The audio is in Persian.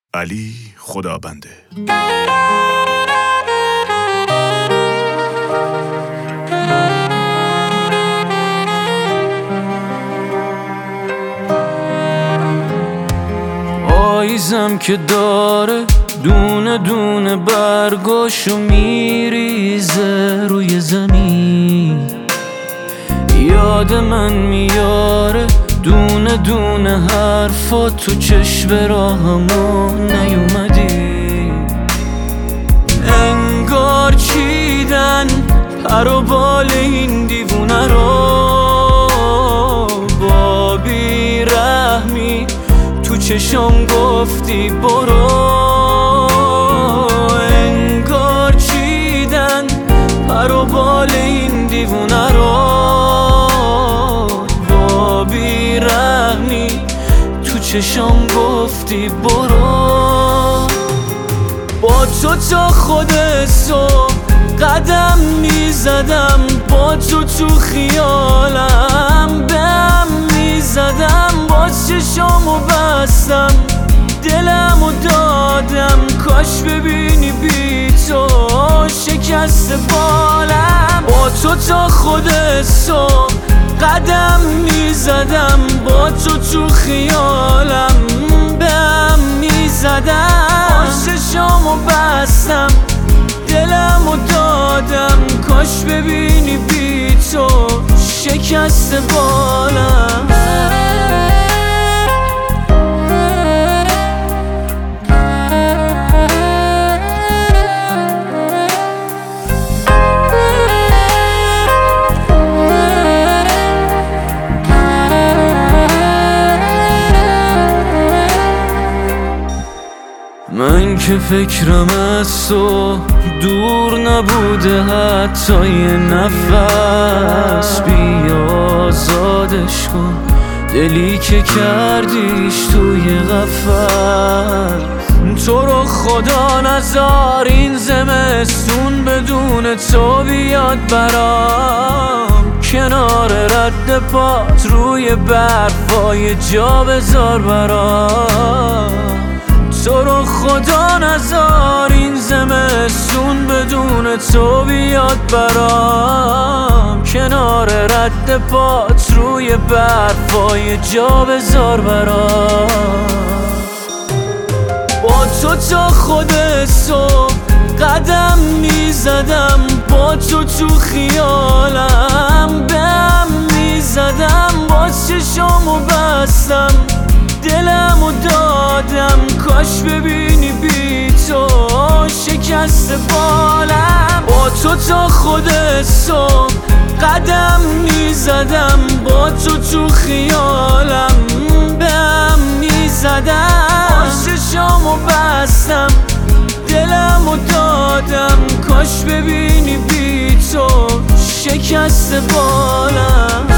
علی خدابنده. پاییزم که داره دونه دونه برگاشو میریزه روی زمین، یاد من میاره دونه دونه حرفا تو چشم راهمون نیومدی. انگار چیدن پر و بال این دیوونه رو، با بیرحمی تو چشم گفتی برو. انگار چیدن پر و بال این دیوونه رو، با بیرحمی تو چشم گفتی برو. با تو تا خود صبح قدم میزدم، با تو خیالم بهم میزدم، با چشامو بستم دلمو دادم. کاش ببینی بی تو شکست بالم. با تو تا خود صبح قدم میزدم، با تو خیالم بهم میزدم، با چشامو بستم دلمو دادم. کاش ببینی بی تو شکست بالم. من که فکرم از تو دور نبوده حتی یه نفس، بیا آزادش کن دلی که کردیش توی قفس. تو رو خدا نذار این زمستون بدون تو بیاد برام، کنار رد پات روی برفای جا بذار برام. تو رو خدا نذار این زمستون بدون تو بیاد برام، کنار رد پات روی برفای جا بذار برام. با تو خود صبح قدم میزدم، با تو خیالم بهم میزدم، با چشامو بستم دلمو دادم. کاش ببینی بی تو شکست بالم. با تو تا خود صبح قدم میزدم، با تو خیالم بهم میزدم، با چشامو بستم دلمو دادم. کاش ببینی بی تو شکست بالم.